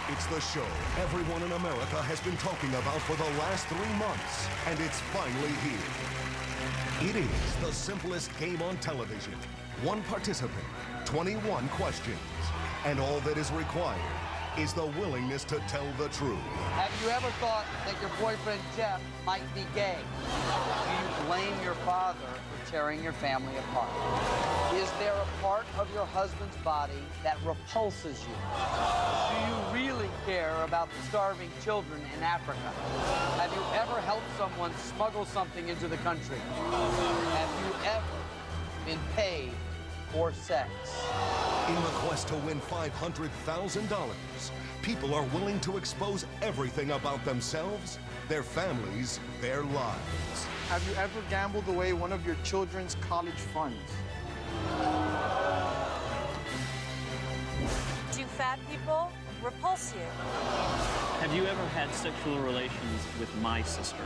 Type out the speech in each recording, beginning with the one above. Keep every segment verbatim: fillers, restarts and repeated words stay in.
It's the show everyone in America has been talking about for the last three months, and it's finally here. It is the simplest game on television. One participant, twenty-one questions, and all that is required is the willingness to tell the truth. Have you ever thought that your boyfriend, Jeff, might be gay? Do you blame your father for tearing your family apart? Is there a part of your husband's body that repulses you? Do you really care about the starving children in Africa? Have you ever helped someone smuggle something into the country? Have you ever been paid for sex? In the quest to win five hundred thousand dollars, people are willing to expose everything about themselves, their families, their lives. Have you ever gambled away one of your children's college funds? Do fat people repulse you? Have you ever had sexual relations with my sister?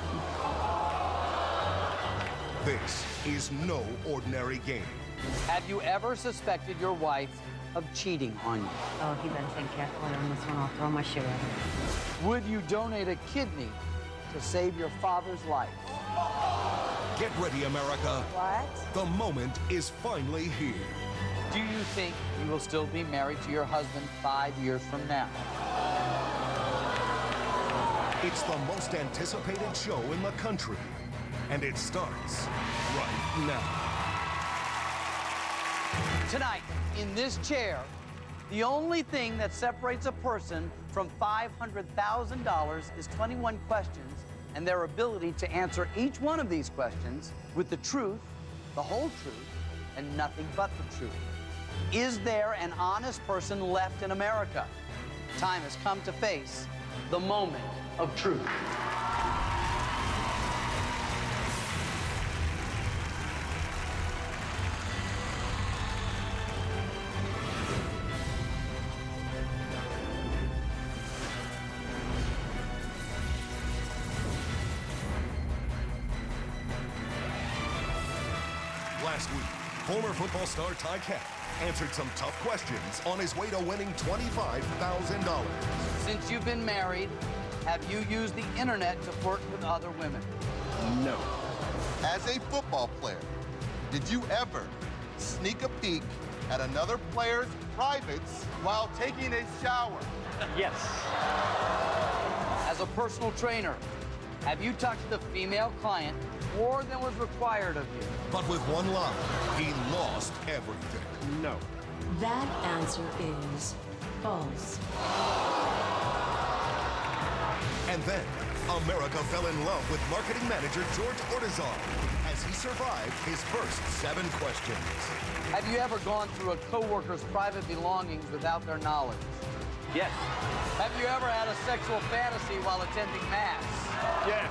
This is no ordinary game. Have you ever suspected your wife of cheating on you? Oh, he better think carefully on this one. I'll throw my shoe at him. Would you donate a kidney to save your father's life? Get ready, America. What? The moment is finally here. Do you think you will still be married to your husband five years from now? It's the most anticipated show in the country, and it starts right now. Tonight, in this chair, the only thing that separates a person from five hundred thousand dollars is twenty-one questions and their ability to answer each one of these questions with the truth, the whole truth, and nothing but the truth. Is there an honest person left in America? Time has come to face the moment of truth. Last week, former football star Ty Kett answered some tough questions on his way to winning twenty-five thousand dollars. Since you've been married, have you used the internet to flirt with other women? No. As a football player, did you ever sneak a peek at another player's privates while taking a shower? Yes. As a personal trainer, have you touched the female client more than was required of you? But with one lie, he lost everything. No. That answer is false. And then, America fell in love with marketing manager George Ortizar as he survived his first seven questions. Have you ever gone through a coworker's private belongings without their knowledge? Yes. Have you ever had a sexual fantasy while attending Mass? Yes.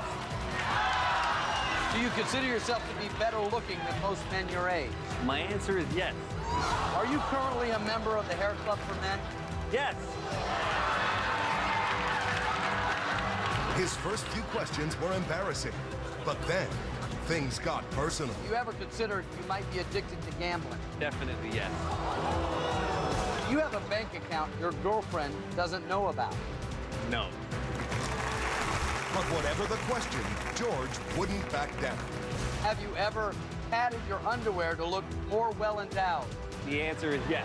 Do you consider yourself to be better looking than most men your age? My answer is yes. Are you currently a member of the Hair Club for Men? Yes. His first few questions were embarrassing, but then things got personal. You ever considered you might be addicted to gambling? Definitely yes. You have a bank account your girlfriend doesn't know about. No. But whatever the question, George wouldn't back down. Have you ever padded your underwear to look more well-endowed? The answer is yes.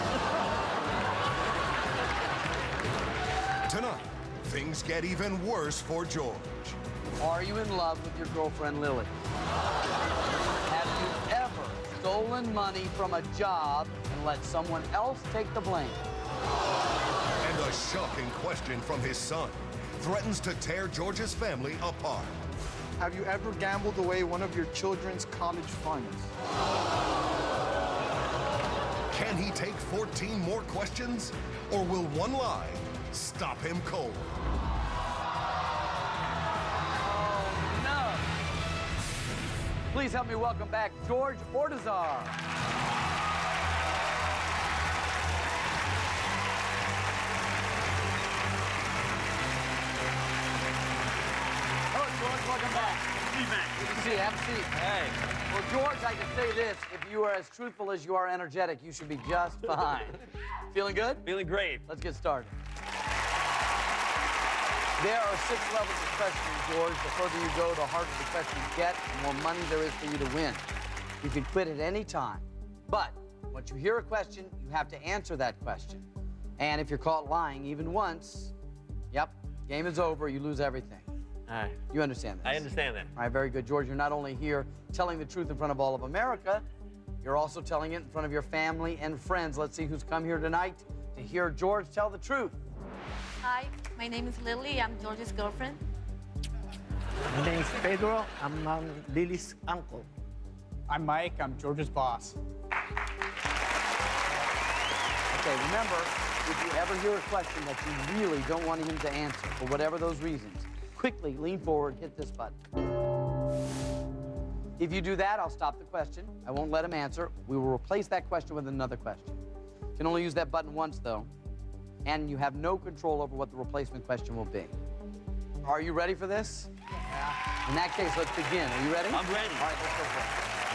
Tonight, things get even worse for George. Are you in love with your girlfriend, Lily? Have you ever stolen money from a job and let someone else take the blame? And a shocking question from his son threatens to tear George's family apart. Have you ever gambled away one of your children's college funds? Can he take fourteen more questions? Or will one lie stop him cold? Oh, no. Please help me welcome back George Ortizar. Welcome back. Steve Mack. Good to see you. Have a seat. Hey. Well, George, I can say this. If you are as truthful as you are energetic, you should be just fine. Feeling good? Feeling great. Let's get started. There are six levels of questioning, George. The further you go, the harder the questions get, the more money there is for you to win. You can quit at any time. But once you hear a question, you have to answer that question. And if you're caught lying even once, yep, game is over. You lose everything. All right. You understand this? I understand that. All right, very good. George, you're not only here telling the truth in front of all of America, you're also telling it in front of your family and friends. Let's see who's come here tonight to hear George tell the truth. Hi, my name is Lily. I'm George's girlfriend. My name is Pedro. I'm um, Lily's uncle. I'm Mike. I'm George's boss. Okay, remember, if you ever hear a question that you really don't want him to answer, for whatever those reasons, quickly lean forward, hit this button. If you do that, I'll stop the question. I won't let him answer. We will replace that question with another question. You can only use that button once, though, and you have no control over what the replacement question will be. Are you ready for this? Yeah. In that case, let's begin. Are you ready? I'm ready. All right, let's go for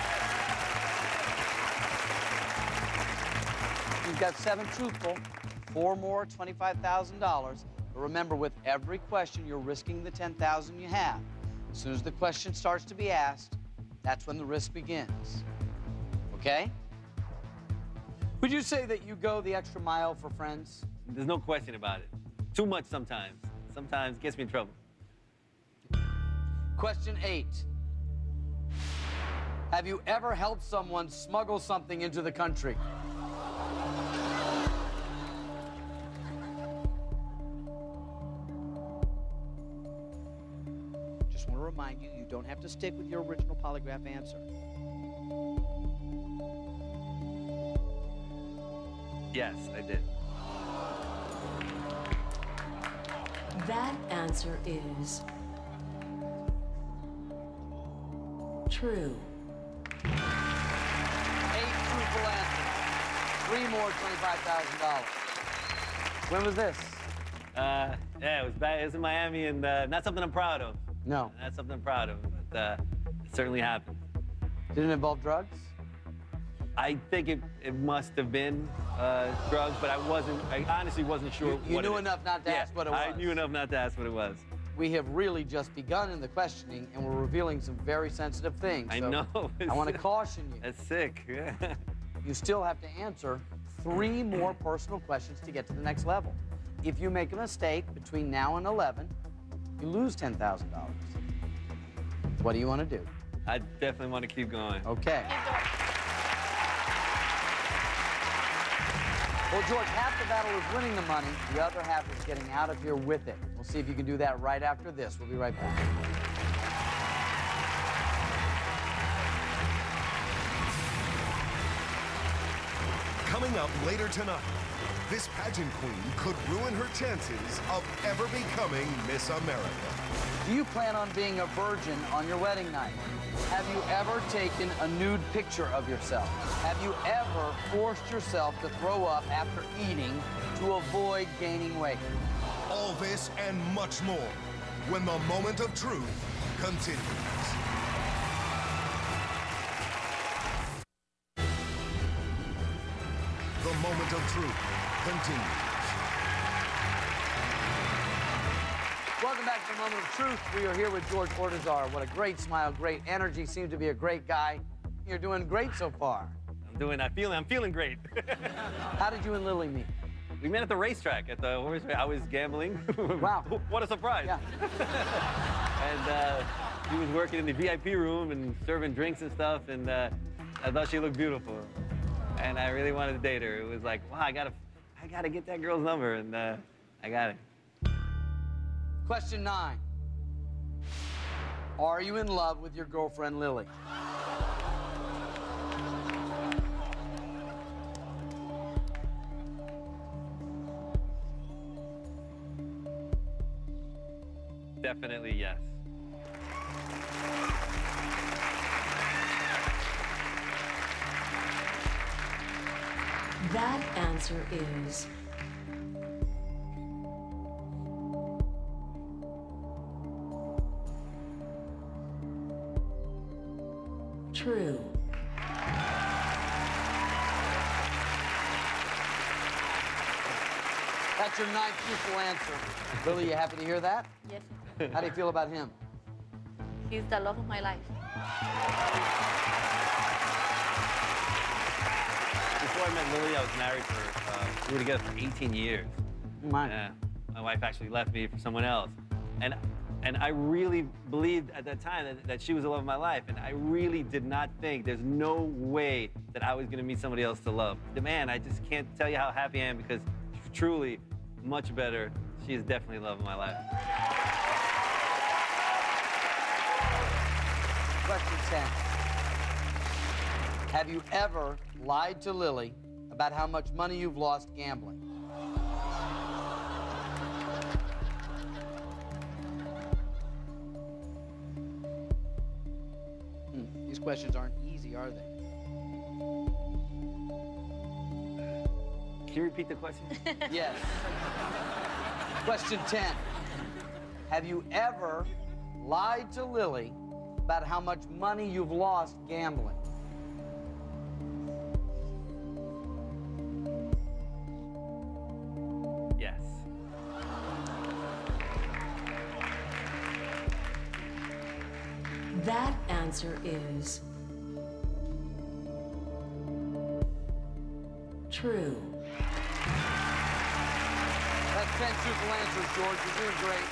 it. You've got seven truthful, four more, twenty-five thousand dollars. But remember, with every question, you're risking the ten thousand dollars you have. As soon as the question starts to be asked, that's when the risk begins. Okay? Would you say that you go the extra mile for friends? There's no question about it. Too much sometimes. Sometimes gets me in trouble. Question eight. Have you ever helped someone smuggle something into the country? Just want to remind you, you don't have to stick with your original polygraph answer. Yes, I did. That answer is true. Eight truthful answers. Three more, twenty-five thousand dollars. When was this? Uh, yeah, it was back. It was in Miami, and uh, not something I'm proud of. No. Not something I'm proud of, but uh, it certainly happened. Did it involve drugs? I think it, it must have been uh, drugs, but I wasn't, I honestly wasn't sure You, you what knew it enough not to yeah, ask what it was. I knew enough not to ask what it was. We have really just begun in the questioning, and we're revealing some very sensitive things. I so know. I want to caution you. That's sick. Yeah. You still have to answer three more personal questions to get to the next level. If you make a mistake between now and eleven, you lose ten thousand dollars. What do you want to do? I definitely want to keep going. Okay. Well, George, half the battle is winning the money. The other half is getting out of here with it. We'll see if you can do that right after this. We'll be right back. Coming up later tonight, this pageant queen could ruin her chances of ever becoming Miss America. Do you plan on being a virgin on your wedding night? Have you ever taken a nude picture of yourself? Have you ever forced yourself to throw up after eating to avoid gaining weight? All this and much more when the moment of truth continues. The moment of truth continues. Welcome back to the Moment of Truth. We are here with George Ortizar. What a great smile, great energy. Seems to be a great guy. You're doing great so far. I'm doing, I feel, I'm feeling great. How did you and Lily meet? We met at the racetrack. At the horse race. I was gambling. Wow. What a surprise. Yeah. And uh, she was working in the V I P room and serving drinks and stuff, and uh, I thought she looked beautiful. And I really wanted to date her. It was like, wow, I gotta, I gotta get that girl's number, and uh, I got it. Question nine. Are you in love with your girlfriend, Lily? Definitely yes. That answer is true. That's your ninth truthful answer. Lily, you happy to hear that? Yes. How do you feel about him? He's the love of my life. Before I met Lily, I was married for, uh, we were together for eighteen years. My. Yeah. My wife actually left me for someone else. And and I really believed at that time that, that she was the love of my life. And I really did not think, there's no way that I was gonna meet somebody else to love. The man, I just can't tell you how happy I am because truly, much better. She is definitely the love of my life. Question ten. Have you ever lied to Lily about how much money you've lost gambling? Hmm. These questions aren't easy, are they? Can you repeat the question? Yes. Question ten. Have you ever lied to Lily about how much money you've lost gambling? Yes. That answer is true. That's ten truthful answers, George. You're doing great.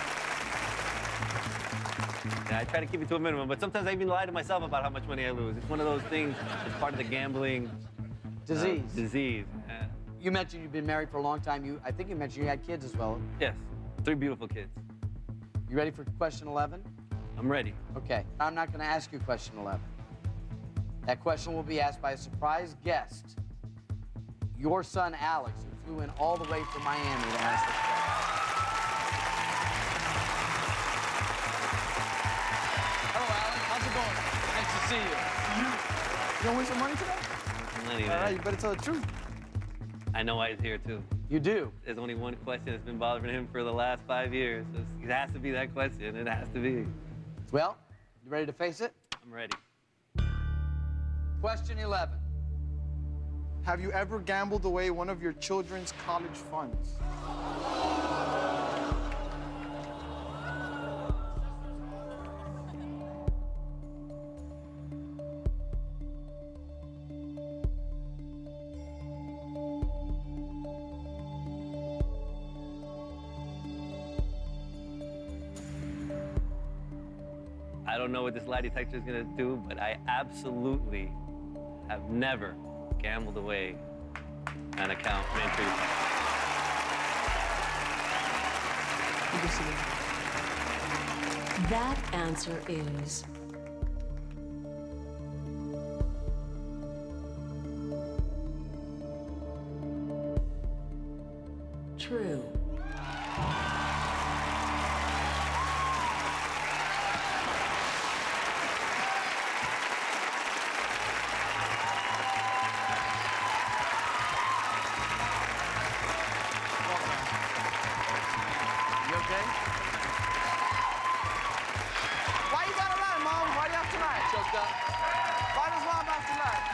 Yeah, I try to keep it to a minimum, but sometimes I even lie to myself about how much money I lose. It's one of those things. It's part of the gambling Disease. Uh, disease. Yeah. You mentioned you've been married for a long time. You, I think you mentioned you had kids as well. Yes, three beautiful kids. You ready for question eleven? I'm ready. Okay, I'm not going to ask you question eleven. That question will be asked by a surprise guest, your son, Alex, who flew in all the way from Miami to ask this question. Hello, Alex. How's it going? Nice to see you. You, you gonna win some money today? Money, All man. right, you better tell the truth. I know why he's here, too. You do? There's only one question that's been bothering him for the last five years. So it has to be that question. It has to be. Well, you ready to face it? I'm ready. Question eleven. Have you ever gambled away one of your children's college funds? I don't know what this lie detector is gonna do, but I absolutely have never gambled away an account for entry. That answer is true. You okay? Why you gotta lie, Mom? Why you have to lie? Choked up? Why does Mom have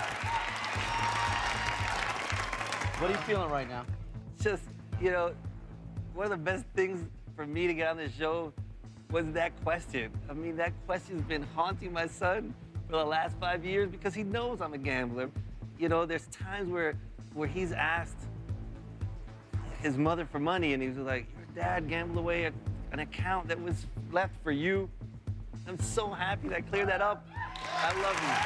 to lie? What are you feeling right now? Just, you know, one of the best things for me to get on this show was that question. I mean, that question's been haunting my son for the last five years because he knows I'm a gambler. You know, there's times where, where he's asked his mother for money and he was like, your dad gambled away a, an account that was left for you. I'm so happy that I cleared that up. I love you.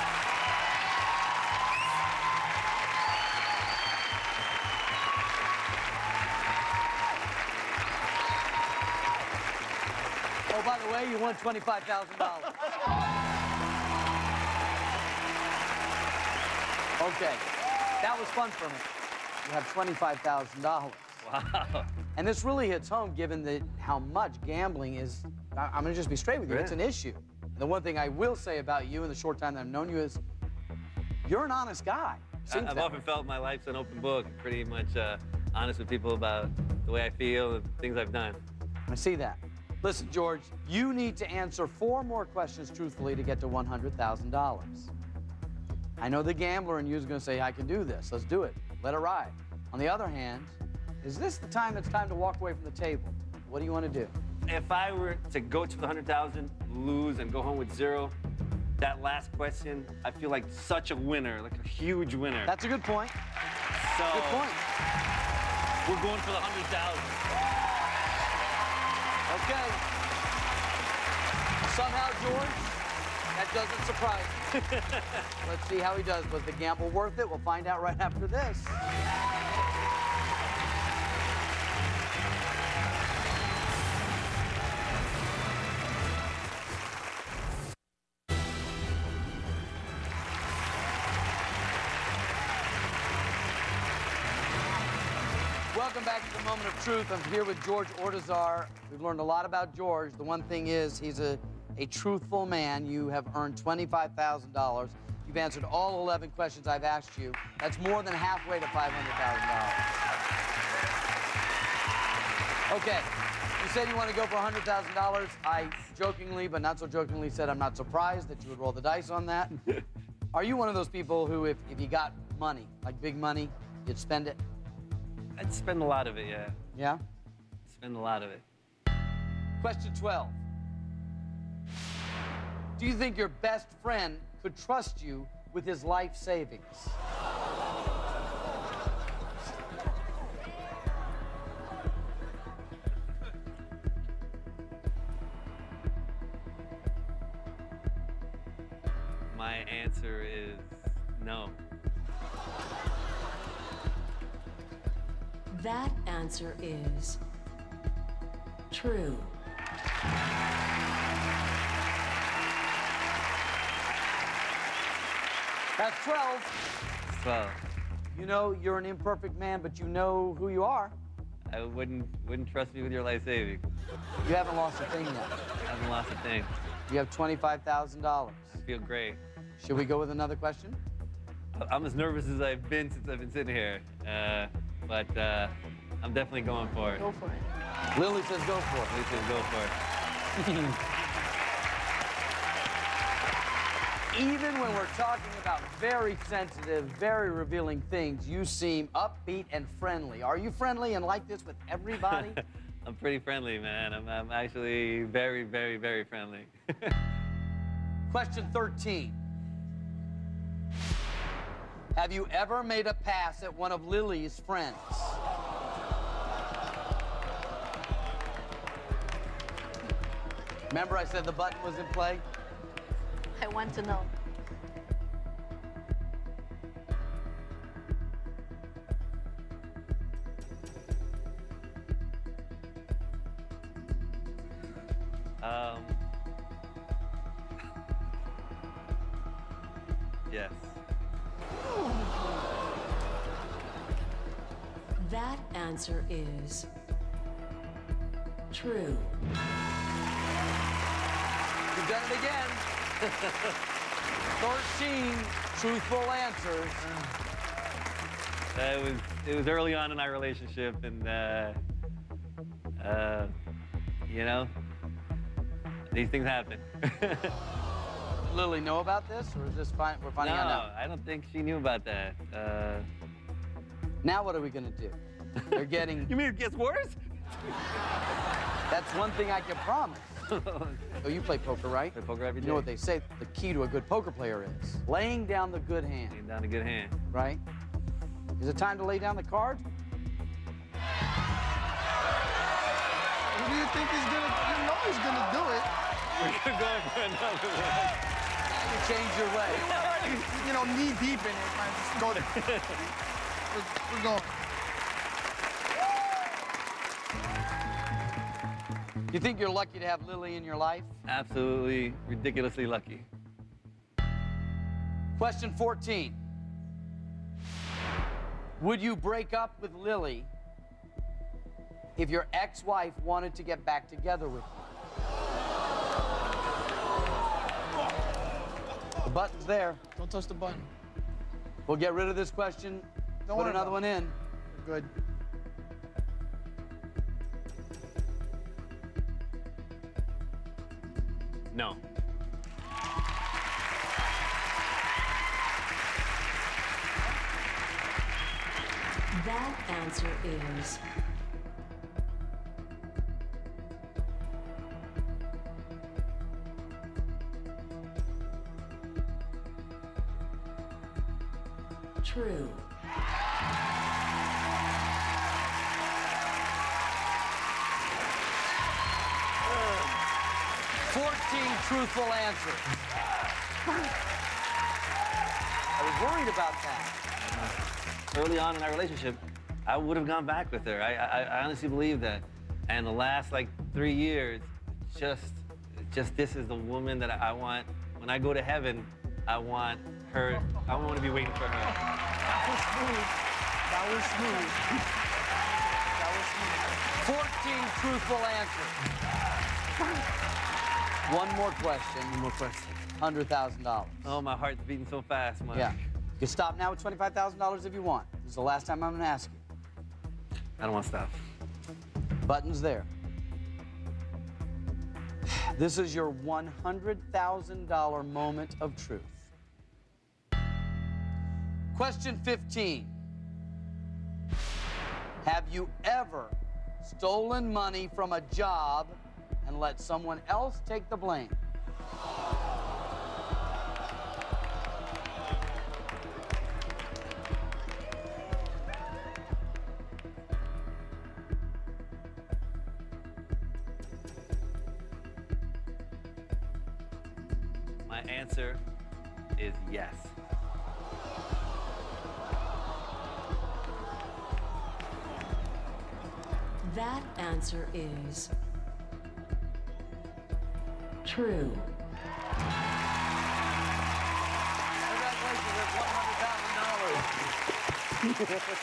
Oh, by the way, you won twenty-five thousand dollars. Okay, that was fun for me. You have twenty-five thousand dollars. Wow. And this really hits home given that how much gambling is, I- I'm gonna just be straight with you, Yeah. it's an issue. The one thing I will say about you in the short time that I've known you is you're an honest guy. I, Seems I've that often way. felt my life's an open book, pretty much uh, honest with people about the way I feel and things I've done. I see that. Listen, George, you need to answer four more questions truthfully to get to one hundred thousand dollars. I know the gambler in you is going to say, I can do this. Let's do it. Let it ride. On the other hand, Is this the time it's time to walk away from the table? What do you want to do? If I were to go to the one hundred thousand, lose, and go home with zero, that last question, I feel like such a winner, like a huge winner. That's a good point. So, Good point. We're going for the one hundred thousand. Okay. Somehow, George, that doesn't surprise me. Let's see how he does. Was the gamble worth it? We'll find out right after this. Welcome back to the Moment of Truth. I'm here with George Ortizar. We've learned a lot about George. The one thing is he's a, a truthful man. You have earned twenty-five thousand dollars. You've answered all eleven questions I've asked you. That's more than halfway to five hundred thousand dollars. Okay, you said you want to go for one hundred thousand dollars. I jokingly, but not so jokingly, said I'm not surprised that you would roll the dice on that. Are you one of those people who, if, if you got money, like big money, you'd spend it? I'd spend a lot of it, yeah. Yeah? Spend a lot of it. Question twelve. Do you think your best friend could trust you with his life savings? My answer is no. That answer is true. That's twelve. So, You know you're an imperfect man, but you know who you are. I wouldn't wouldn't trust me with your life savings. You haven't lost a thing yet. I haven't lost a thing. You have twenty-five thousand dollars. I feel great. Should we go with another question? I'm as nervous as I've been since I've been sitting here, uh, but uh, I'm definitely going for it. Go for it. Lily says go for it. Lily says go for it. Even when we're talking about very sensitive, very revealing things, you seem upbeat and friendly. Are you friendly and like this with everybody? I'm pretty friendly, man. I'm, I'm actually very, very, very friendly. Question thirteen. Have you ever made a pass at one of Lily's friends? Remember I said the button was in play? I want to know. Um, yes. That answer is true. You've done it again. thirteen truthful answers. Uh, it was it was early on in our relationship, and uh, uh, you know, these things happen. Lily know about this, or is this fine? We're finding no, out now. I don't think she knew about that. Uh, Now what are we gonna do? They're getting. You mean it gets worse? That's one thing I can promise. Oh, you play poker, right? Play poker every day. You know what they say the key to a good poker player is? Laying down the good hand. Laying down a good hand. Right? Is it time to lay down the cards? What do you think he's gonna, you know he's gonna do it. We're going for another one. You change your way. You know, knee deep in it, man. Just go there. we're, we're going. You think you're lucky to have Lily in your life? Absolutely ridiculously lucky. Question fourteen. Would you break up with Lily if your ex-wife wanted to get back together with you? The button's there. Don't touch the button. We'll get rid of this question. Don't Put worry another about one in. Good. No. That answer is true. fourteen truthful answers. I was worried about that. Early on in our relationship, I would have gone back with her. I, I, I honestly believe that. And the last like three years, just, just this is the woman that I want. When I go to heaven, I want her. I want to be waiting for her. That was smooth. That was smooth. That was smooth. fourteen truthful answers. One more question. One more question. one hundred thousand dollars. Oh, my heart's beating so fast, Mark. Yeah. You can stop now with twenty-five thousand dollars if you want. This is the last time I'm going to ask you. I don't want to stop. Button's there. This is your one hundred thousand dollar moment of truth. Question fifteen. Have you ever stolen money from a job and let someone else take the blame? My answer is yes. That answer is true. Congratulations, that's one hundred thousand dollars.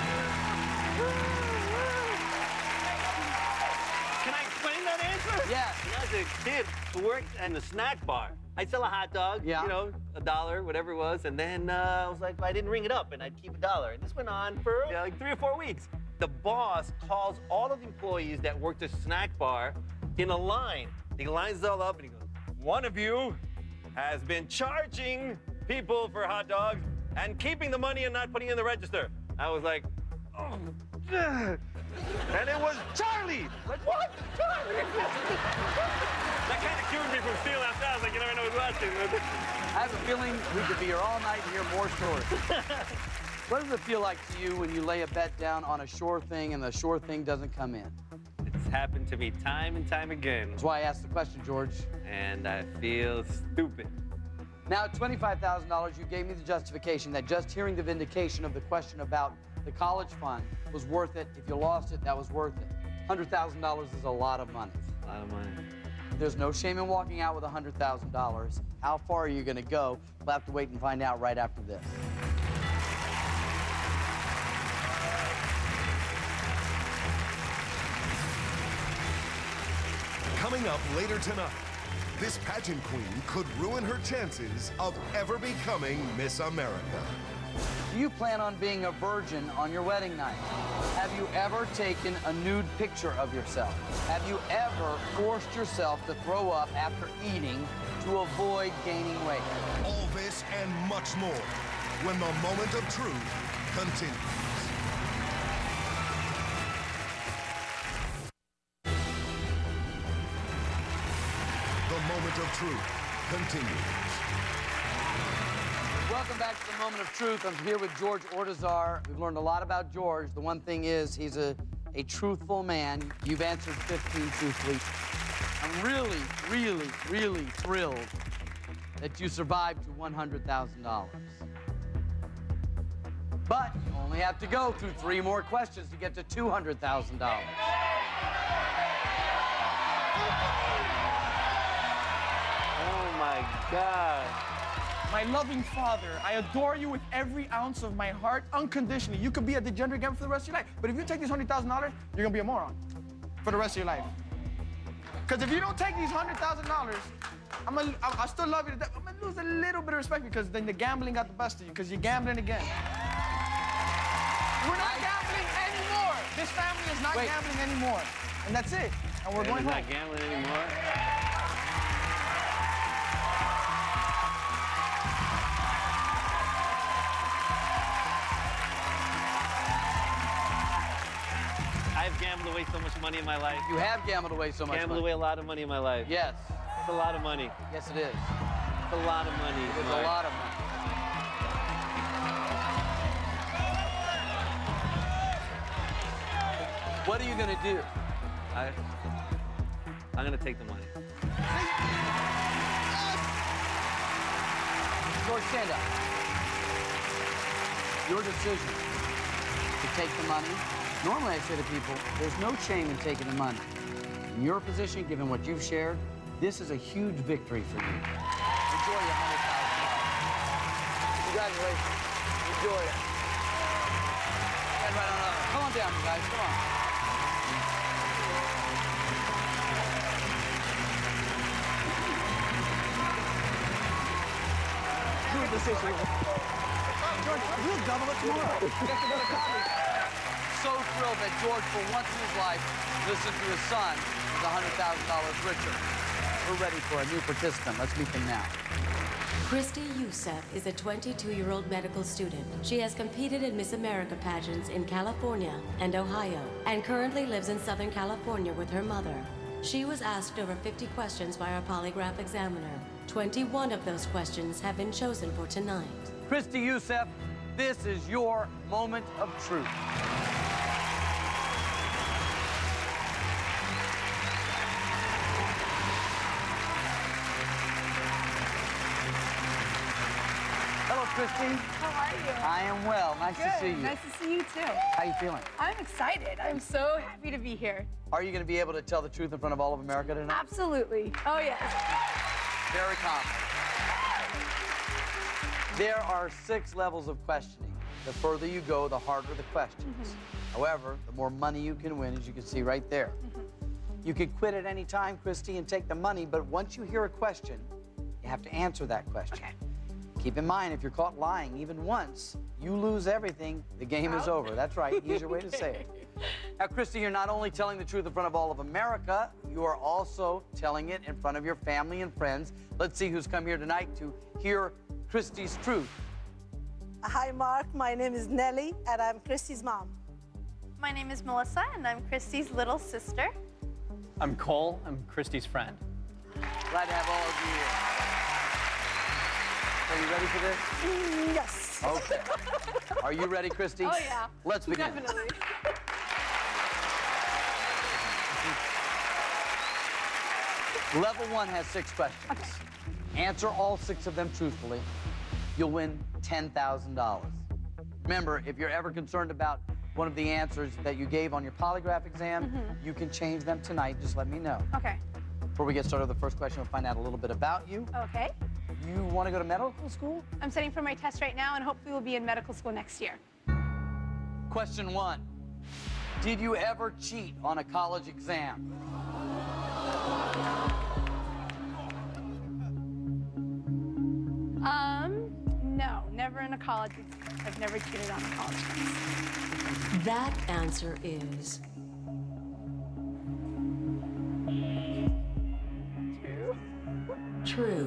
Can I explain that answer? Yes. When I was a kid who worked in the snack bar, I'd sell a hot dog, Yeah. you know, a dollar, whatever it was, and then uh, I was like, I didn't ring it up, and I'd keep a dollar. And this went on for uh, like three or four weeks. The boss calls all of the employees that worked the snack bar in a line. He lines it all up, and he goes, one of you has been charging people for hot dogs and keeping the money and not putting it in the register. I was like, oh, ugh. And it was Charlie. Like, what? Charlie? That kind of cured me from stealing after. I was like, you never know who's watching. I have a feeling we could be here all night and hear more stories. What does it feel like to you when you lay a bet down on a sure thing and the sure thing doesn't come in? It's happened to me time and time again. That's why I asked the question, George. And I feel stupid. Now, at twenty-five thousand dollars, you gave me the justification that just hearing the vindication of the question about the college fund was worth it. If you lost it, that was worth it. one hundred thousand dollars is a lot of money. A lot of money. There's no shame in walking out with one hundred thousand dollars. How far are you going to go? We'll have to wait and find out right after this. Coming up later tonight, this pageant queen could ruin her chances of ever becoming Miss America. Do you plan on being a virgin on your wedding night? Have you ever taken a nude picture of yourself? Have you ever forced yourself to throw up after eating to avoid gaining weight? All this and much more when the moment of truth continues. The moment of truth continues. Welcome back to the Moment of Truth. I'm here with George Ortizar. We've learned a lot about George. The one thing is he's a, a truthful man. You've answered fifteen truthfully. I'm really, really, really thrilled that you survived to one hundred thousand dollars. But you only have to go through three more questions to get to two hundred thousand dollars. Oh, my God. My loving father, I adore you with every ounce of my heart, unconditionally. You could be a degenerate gambler for the rest of your life, but if you take these one hundred thousand dollars, you're gonna be a moron for the rest of your life. Because if you don't take these one hundred thousand dollars, I'm gonna, I, I still love you to death. I'm gonna lose a little bit of respect because then the gambling got the best of you because you're gambling again. We're not gambling anymore. This family is not Wait. gambling anymore. And that's it. And we're And going he's home. not gambling anymore. gambled away so much money in my life. You have gambled away so much Gambled money. away a lot of money in my life. Yes. It's a lot of money. Yes, it is. It's a lot of money. It's a lot of money. What are you going to do? I, I'm going to take the money. George, stand up. Your decision to take the money. Normally I say to people, there's no shame in taking the money. In your position, given what you've shared, this is a huge victory for you. Enjoy your one hundred thousand dollars. Congratulations. Enjoy it. Head right on up. Come on down, you guys. Come on. Good decision. George, we'll double it tomorrow. So thrilled that George, for once in his life, listened to his son is one hundred thousand dollars richer. We're ready for a new participant. Let's meet them now. Christy Youssef is a twenty-two-year-old medical student. She has competed in Miss America pageants in California and Ohio, and currently lives in Southern California with her mother. She was asked over fifty questions by our polygraph examiner. twenty-one of those questions have been chosen for tonight. Christy Youssef, this is your moment of truth. Hello, Christy. How are you? I am well. Nice Good. to see you. Nice to see you too. How you feeling? I'm excited. I'm so happy to be here. Are you going to be able to tell the truth in front of all of America tonight? Absolutely. Oh, yes. Very confident. There are six levels of questioning. The further you go, the harder the questions. Mm-hmm. However, the more money you can win, as you can see right there. Mm-hmm. You can quit at any time, Christy, and take the money, but once you hear a question, you have to answer that question. Okay. Keep in mind, if you're caught lying even once, you lose everything, the game Out. is over. That's right, easier way to say it. Now, Christy, you're not only telling the truth in front of all of America, you are also telling it in front of your family and friends. Let's see who's come here tonight to hear Christy's truth. Hi, Mark. My name is Nellie, and I'm Christy's mom. My name is Melissa, and I'm Christy's little sister. I'm Cole. I'm Christy's friend. Glad to have all of you here. Are you ready for this? Mm, yes. Okay. Are you ready, Christy? Oh, yeah. Let's begin. Definitely. Level one has six questions. Okay. Answer all six of them truthfully. You'll win ten thousand dollars. Remember, if you're ever concerned about one of the answers that you gave on your polygraph exam, mm-hmm. you can change them tonight. Just let me know. Okay. Before we get started with the first question, we'll find out a little bit about you. Okay. You want to go to medical school? I'm studying for my test right now, and hopefully we'll be in medical school next year. Question one. Did you ever cheat on a college exam? Um, no, never in a college exam. I've never cheated on a college exam. That answer is... True. True.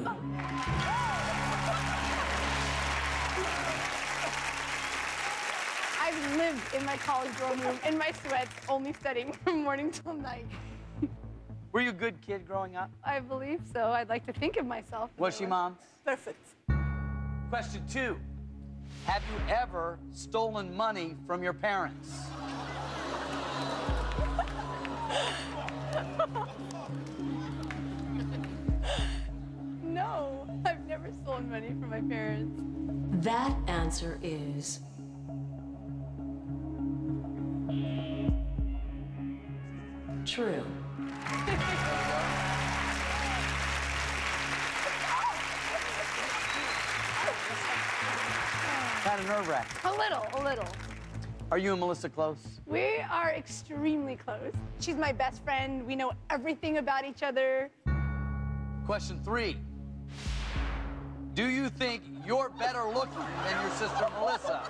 I've lived in my college dorm room in my sweats, only studying from morning till night. Were you a good kid growing up? I believe so. I'd like to think of myself. Was she, Mom? Perfect. Question two. Have you ever stolen money from your parents? No, I've never stolen money from my parents. That answer is... True. Kind of nerve-wracking. A little, a little. Are you and Melissa close? We are extremely close. She's my best friend. We know everything about each other. Question three. Do you think you're better looking than your sister Melissa?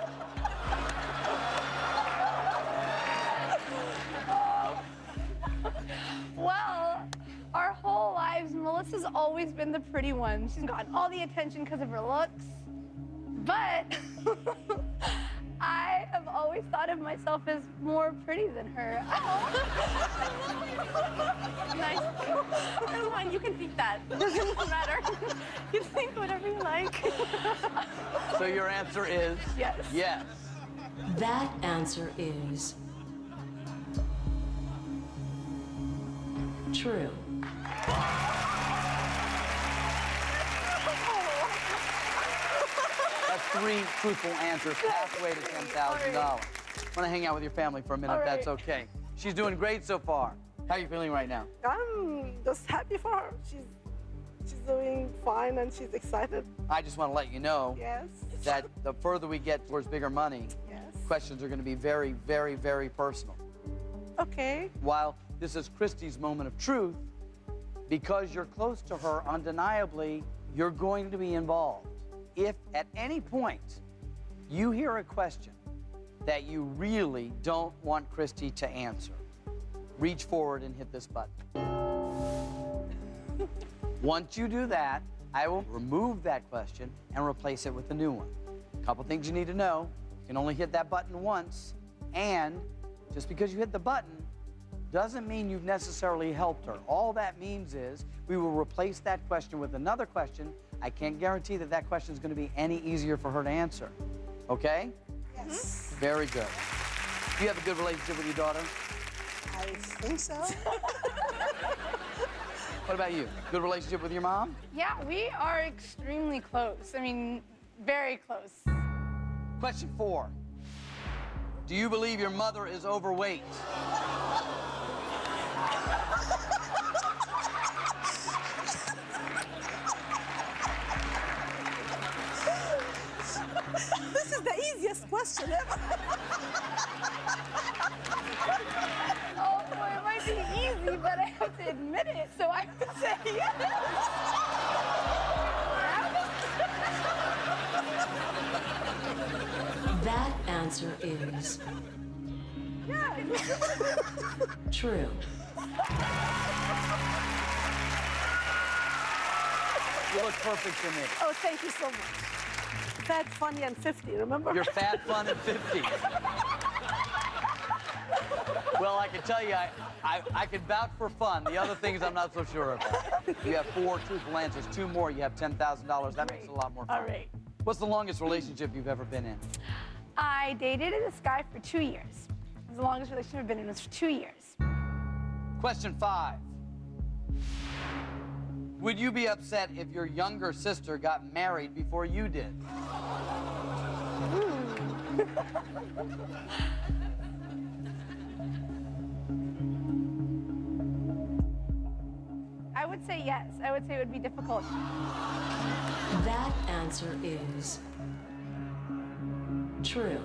Well, our whole lives, Melissa's always been the pretty one. She's gotten all the attention because of her looks. But I have always always thought of myself as more pretty than her. Nice. That's fine. You can think that. It doesn't matter. You think whatever you like. So your answer is? Yes. Yes. That answer is true. That's three truthful answers, halfway to ten thousand dollars. Want to hang out with your family for a minute, All if that's right. okay. She's doing great so far. How are you feeling right now? I'm just happy for her. She's she's doing fine and she's excited. I just want to let you know Yes. that the further we get towards bigger money, Yes. questions are going to be very, very, very personal. Okay. While this is Christy's moment of truth, because you're close to her, undeniably, you're going to be involved. If at any point you hear a question that you really don't want Christy to answer, reach forward and hit this button. Once you do that, I will remove that question and replace it with a new one. A couple things you need to know. You can only hit that button once, and just because you hit the button doesn't mean you've necessarily helped her. All that means is we will replace that question with another question. I can't guarantee that that question is going to be any easier for her to answer. Okay? Yes. Very good. Do you have a good relationship with your daughter? I think so. What about you? Good relationship with your mom? Yeah, we are extremely close. I mean, very close. Question four. Do you believe your mother is overweight? This is the easiest question ever. Oh boy, it might be easy, but I have to admit it, so I would say yes. That answer is Yeah. true. You look perfect to me. Oh, thank you so much. Fat, funny, and fifty, remember? You're fat, fun, and fifty. Well, I can tell you, I, I, I can vouch for fun. The other things I'm not so sure about. You have four truthful answers, two more, you have ten thousand dollars. That makes it a lot more fun. All right. What's the longest relationship you've ever been in? I dated this guy for two years. It was the longest relationship I've been in. It was for two years. Question five. Would you be upset if your younger sister got married before you did? I would say yes. I would say it would be difficult. That answer is true.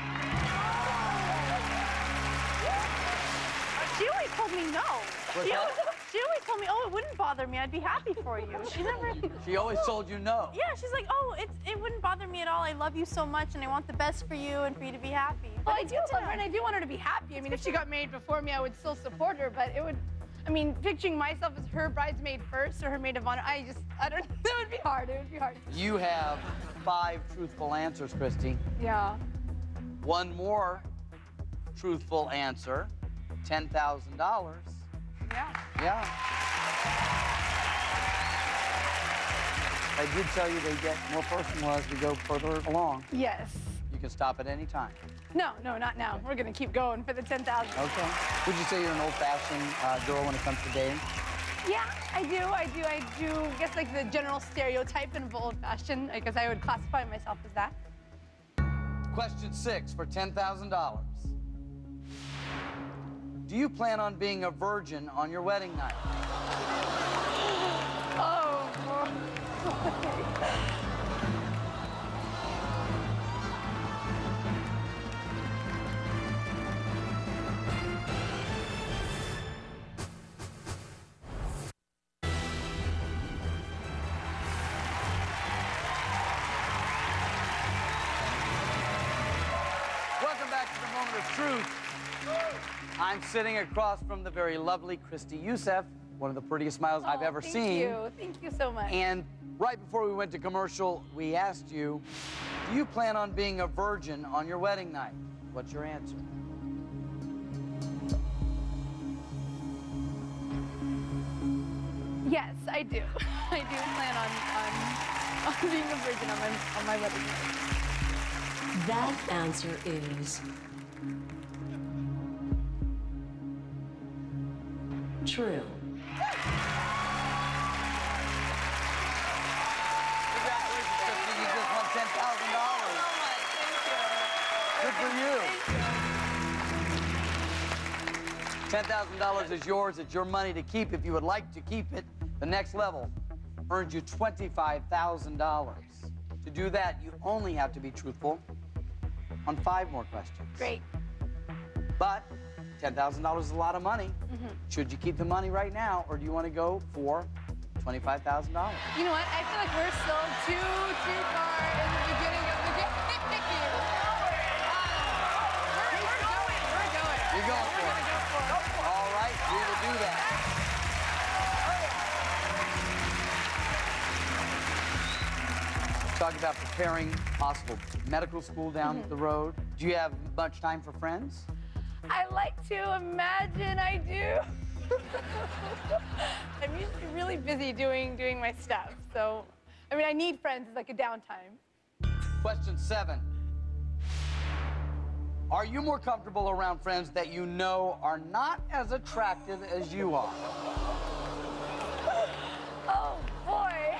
She always told me no. What's She that? always, she always told me, oh, it wouldn't bother me. I'd be happy for you. She never. She always told you no. Yeah, she's like, oh, it's, it wouldn't bother me at all. I love you so much, and I want the best for you and for you to be happy. Well, But I it's do good to love her, know. and I do want her to be happy. I mean, if she got married before me, I would still support her, but it would, I mean, picturing myself as her bridesmaid first or her maid of honor, I just, I don't, it would be hard. It would be hard. You have five truthful answers, Christy. Yeah. One more truthful answer, ten thousand dollars. Yeah. Yeah. I did tell you they get more personal as we go further along. Yes. You can stop at any time. No, no, not now. We're gonna keep going for the ten thousand. Okay. Would you say you're an old-fashioned uh, girl when it comes to dating? Yeah, I do, I do, I do. I guess like the general stereotype of old-fashioned. I guess I would classify myself as that. Question six for ten thousand dollars. Do you plan on being a virgin on your wedding night? Oh, boy. Welcome back to the Moment of Truth. I'm sitting across from the very lovely Christy Youssef, one of the prettiest smiles I've Oh, ever thank seen. you. Thank you so much. And right before we went to commercial, we asked you, do you plan on being a virgin on your wedding night? What's your answer? Yes, I do. I do plan on, on, on being a virgin on my, on my wedding night. That answer is true. Congratulations, Christy. You just won ten thousand dollars. Good for you. ten thousand dollars is yours. It's your money to keep if you would like to keep it. The next level earns you twenty-five thousand dollars. To do that, you only have to be truthful on five more questions. Great. But ten thousand dollars is a lot of money. Mm-hmm. Should you keep the money right now, or do you want to go for twenty-five thousand dollars? You know what? I feel like we're still too, too far in the beginning of the game. We're going. We're going. You're going for We're it. gonna go for it. All right, we will do that. Talk about preparing possible medical school down Mm-hmm. the road. Do you have much time for friends? I like to imagine I do. I'm usually really busy doing doing my stuff. So, I mean, I need friends. It's like a downtime. Question seven. Are you more comfortable around friends that you know are not as attractive as you are? Oh, boy.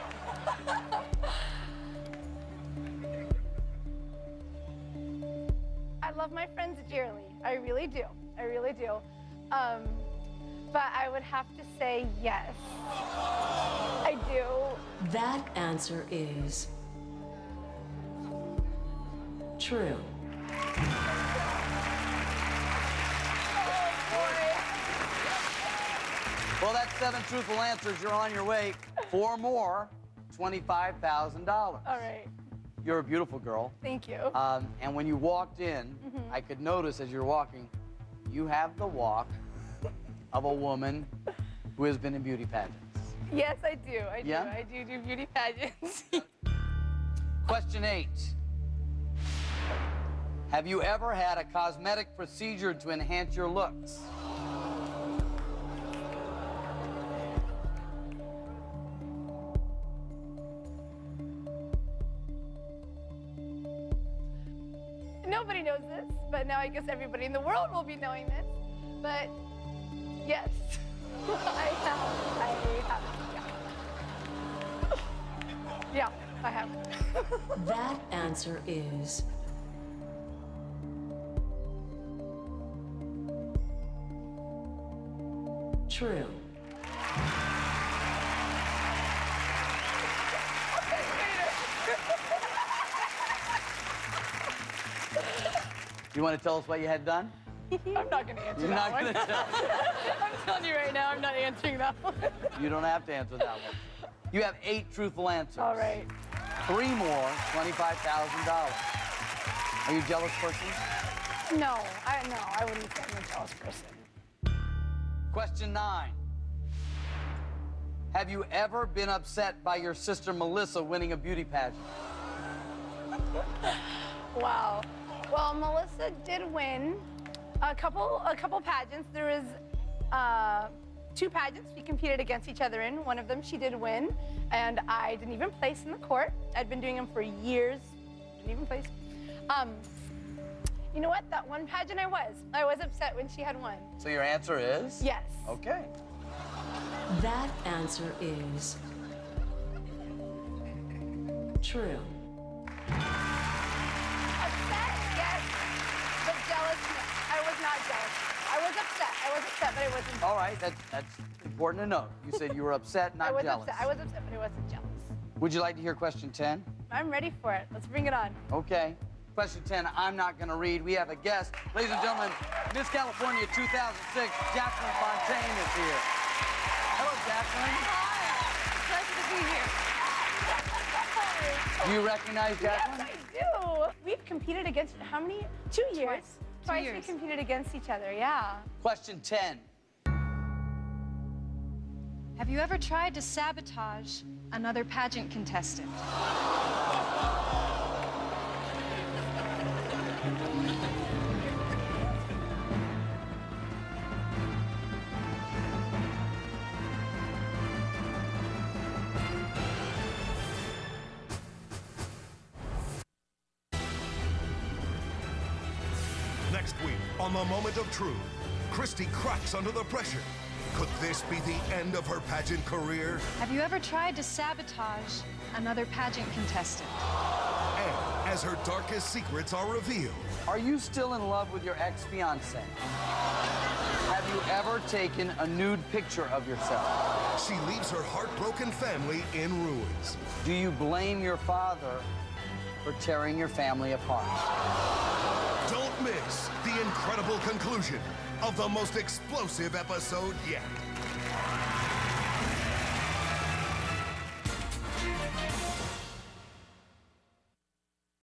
I love my friends dearly. I really do. I really do. Um, but I would have to say yes. I do. That answer is true. Well, that's seven truthful answers. You're on your way. Four more, twenty-five thousand dollars. All right. You're a beautiful girl. Thank you. Um, and when you walked in, Mhm. I could notice as you're walking, you have the walk of a woman who has been in beauty pageants. Yes, I do. I do. Yeah? I do do beauty pageants. Question eight. Have you ever had a cosmetic procedure to enhance your looks? Nobody knows this, but now I guess everybody in the world will be knowing this. But yes, I have. I have. Yeah. Yeah, I have. That answer is true. You want to tell us what you had done? I'm not going to answer You're that not one. gonna tell. I'm telling you right now, I'm not answering that one. You don't have to answer that one. You have eight truthful answers. All right. Three more, twenty-five thousand dollars. Are you a jealous person? No, I no, I wouldn't say I'm a jealous person. Question nine. Have you ever been upset by your sister Melissa winning a beauty pageant? Wow. Well, Melissa did win a couple a couple pageants. There was uh, two pageants we competed against each other in. One of them she did win, and I didn't even place in the court. I'd been doing them for years. Didn't even place. Um, you know what? That one pageant I was. I was upset when she had won. So your answer is? Yes. Okay. That answer is true. Upset, yes, but jealous, no. I was not jealous. I was upset. I was upset, but I wasn't jealous. All right, that, that's important to know. You said you were upset, not I was jealous. upset. I was upset, but I wasn't jealous. Would you like to hear question ten? I'm ready for it. Let's bring it on. Okay. Question ten, I'm not going to read. We have a guest. Ladies and gentlemen, Miss California two thousand six, Jacqueline Fontaine is here. Hello, Jacqueline. Pleasure to be here. Do you recognize Jacqueline? Yes, I do. We've competed against how many? Two years. Twice. Two Twice years. we competed against each other. Yeah. Question ten. Have you ever tried to sabotage another pageant contestant? Next week, on The Moment of Truth, Christy cracks under the pressure. Could this be the end of her pageant career? Have you ever tried to sabotage another pageant contestant? And as her darkest secrets are revealed. Are you still in love with your ex-fiancé? Have you ever taken a nude picture of yourself? She leaves her heartbroken family in ruins. Do you blame your father for tearing your family apart? Don't miss the incredible conclusion of the most explosive episode yet.